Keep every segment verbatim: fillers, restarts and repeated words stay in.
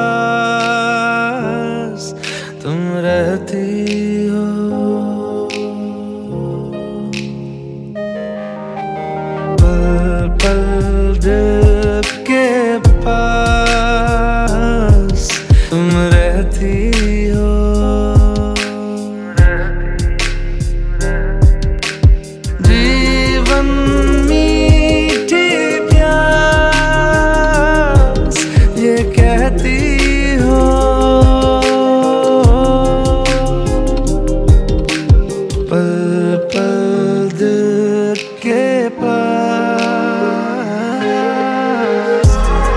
पास तुम रहती हो। पल पल दिल के पास तुम रहती हो। जीवन मीठी प्यास ये कहती हो। पल पल दिल के पास।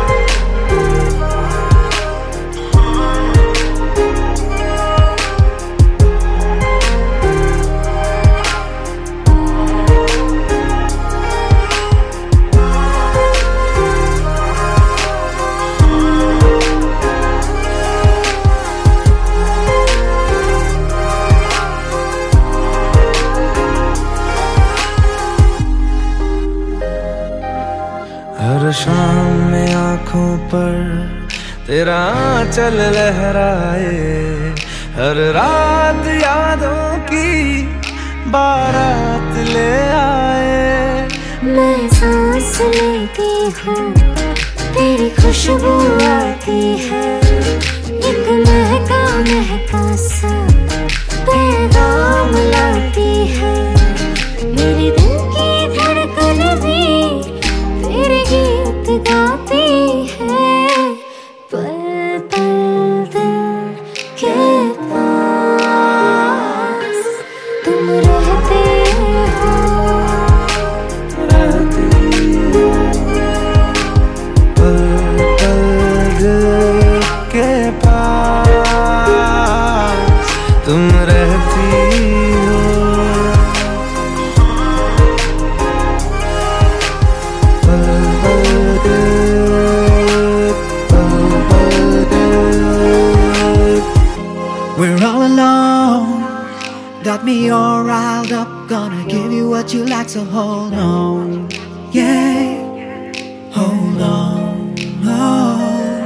हर शाम में आँखों पर तेरा आंचल लहराए, हर रात यादों की बारात ले आए। मैं सांस लेती हूँ तेरी खुशबू आती है, एक महका महका सा पैगाम लाती है। मेरे दिल की धड़कन भी तेरे गीत गाती है। पल पल दिल के पास तुम रहते हो। रहती हो। पल पल दिल के पास तुम रहती हो। We're all alone, got me all riled up. Gonna give you what you like, so hold on. Yeah, hold on. Oh.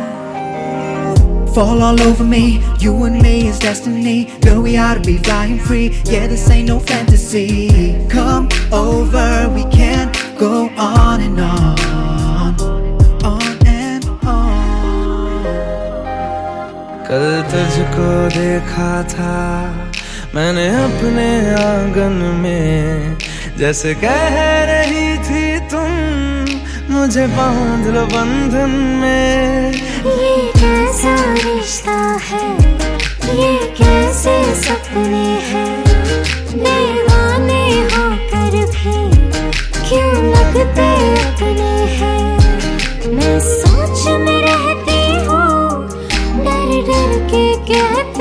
Fall all over me, you and me is destiny. Girl, we ought to be flying free. Yeah, this ain't no fantasy. Come over, we can go on and on. On and on. कल तुझको देखा था मैंने अपने आंगन में, जैसे कह रही थी तुम मुझे बांध लो बंधन में। ये कैसा रिश्ता है, ये कैसे सपने हैं, दीवाने होकर भी क्यों लगते अपने हैं। मैं सोच में रहती हूँ, डर डर के कहती